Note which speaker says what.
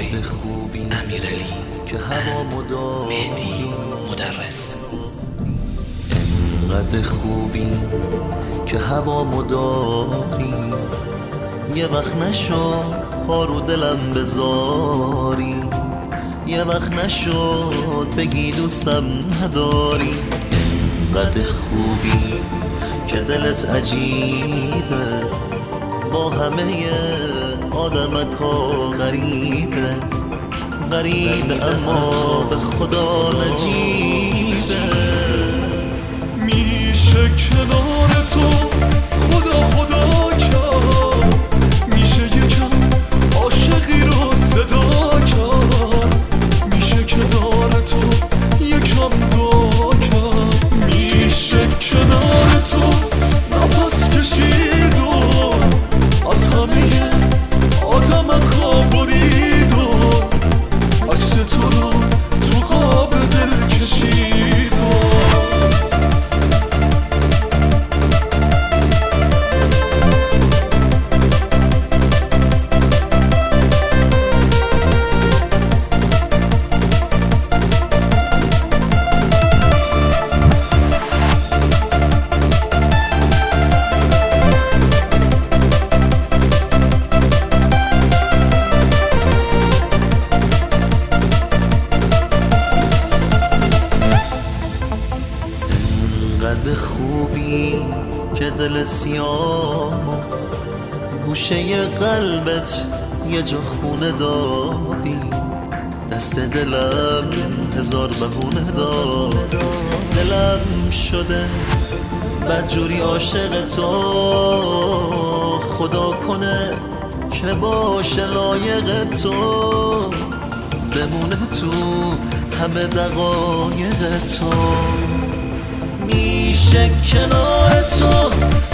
Speaker 1: امیرعلی
Speaker 2: که هوا مدار
Speaker 1: مهدی مدرس.
Speaker 2: انقدر خوبی که هوا مداری، یه وقت نشد پا رو دلم بذاری، یه وقت نشد بگی دوستم نداری. انقدر خوبی که دلت عجیبه، با همه آدمکا غریبه، غریبه اما به خدا نجیبه.
Speaker 3: میشه کنار تو خدا خدا کرد، میشه یکم عاشقی رو صدا کرد، میشه کنار تو یکم دعا کرد، میشه کنار تو نفس کشید و از همه آدمکا برید و عکس تو رو تو قاب دل کشید و
Speaker 2: انقدر خوبی که دل سیاه گوشه قلبت یه جا خونه دادی، دست دلم هزار بهونه داد. دلم شده بدجوری عاشق تو، خدا کنه که باشه لایق تو، بمونه تو همه دقایق تو. میشه کنار تو